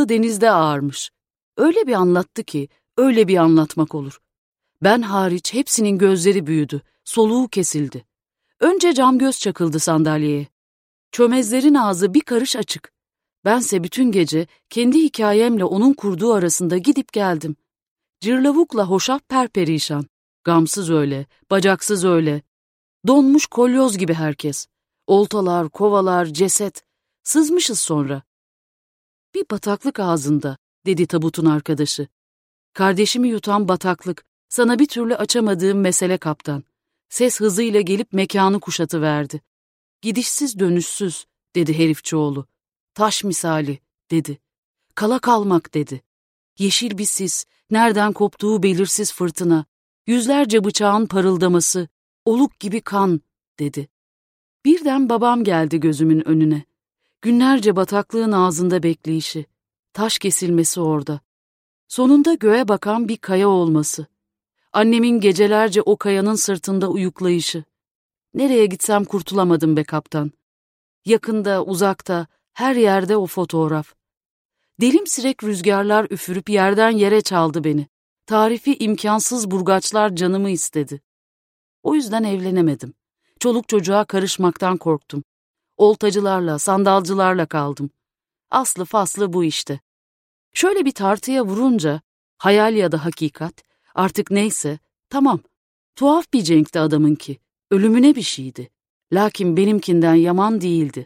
aklı denizde ağarmış. Öyle bir anlattı ki, öyle bir anlatmak olur. Ben hariç hepsinin gözleri büyüdü, soluğu kesildi. Önce cam göz çakıldı sandalyeye. Çömezlerin ağzı bir karış açık. Bense bütün gece kendi hikayemle onun kurduğu arasında gidip geldim. Cırlavukla hoşaf perperişan. Gamsız öyle, bacaksız öyle. Donmuş kolyoz gibi herkes. Oltalar, kovalar, ceset. Sızmışız sonra. Bir bataklık ağzında, dedi tabutun arkadaşı. Kardeşimi yutan bataklık, sana bir türlü açamadığım mesele kaptan. Ses hızıyla gelip mekanı kuşatıverdi. Gidişsiz dönüşsüz, dedi herifçioğlu. Taş misali, dedi. Kala kalmak, dedi. Yeşil bir sis, nereden koptuğu belirsiz fırtına, yüzlerce bıçağın parıldaması, oluk gibi kan, dedi. Birden babam geldi gözümün önüne. Günlerce bataklığın ağzında bekleyişi, taş kesilmesi orada. Sonunda göğe bakan bir kaya olması. Annemin gecelerce o kayanın sırtında uyuklayışı. Nereye gitsem kurtulamadım be kaptan. Yakında, uzakta, her yerde o fotoğraf. Delimsirek rüzgarlar üfürüp yerden yere çaldı beni. Tarifi imkansız burgaçlar canımı istedi. O yüzden evlenemedim. Çoluk çocuğa karışmaktan korktum. Oltacılarla, sandalcılarla kaldım. Aslı faslı bu işte. Şöyle bir tartıya vurunca, hayal ya da hakikat, artık neyse, tamam. Tuhaf bir cenkti adamınki, ölümüne bir şeydi. Lakin benimkinden yaman değildi.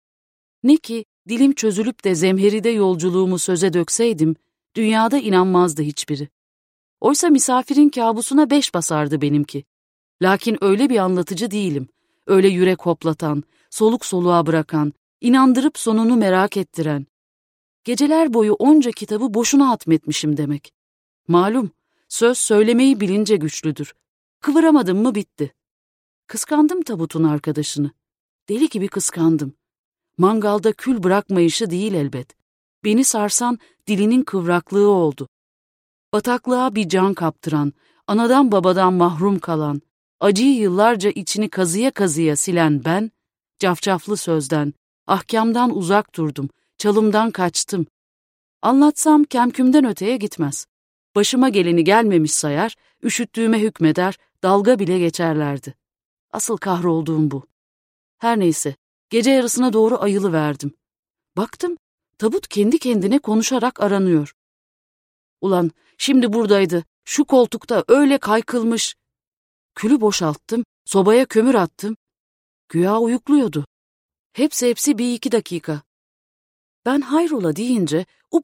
Ne ki, dilim çözülüp de zemheride yolculuğumu söze dökseydim, dünyada inanmazdı hiçbiri. Oysa misafirin kabusuna 5 basardı benimki. Lakin öyle bir anlatıcı değilim. Öyle yürek hoplatan, soluk soluğa bırakan, inandırıp sonunu merak ettiren. Geceler boyu onca kitabı boşuna hatmetmişim demek. Malum, söz söylemeyi bilince güçlüdür. Kıvıramadım mı bitti. Kıskandım tabutun arkadaşını. Deli gibi kıskandım. Mangalda kül bırakmayışı değil elbet. Beni sarsan dilinin kıvraklığı oldu. Bataklığa bir can kaptıran, anadan babadan mahrum kalan, acıyı yıllarca içini kazıya kazıya silen ben, cafcaflı sözden, ahkamdan uzak durdum, çalımdan kaçtım. Anlatsam kemkümden öteye gitmez. Başıma geleni gelmemiş sayar, üşüttüğüme hükmeder, dalga bile geçerlerdi. Asıl kahrolduğum bu. Her neyse, gece yarısına doğru ayılıverdim. Baktım, tabut kendi kendine konuşarak aranıyor. Ulan, şimdi buradaydı, şu koltukta öyle kaykılmış. Külü boşalttım, sobaya kömür attım. Güya uyukluyordu. Hepsi bir 2 dakika. Ben hayrola deyince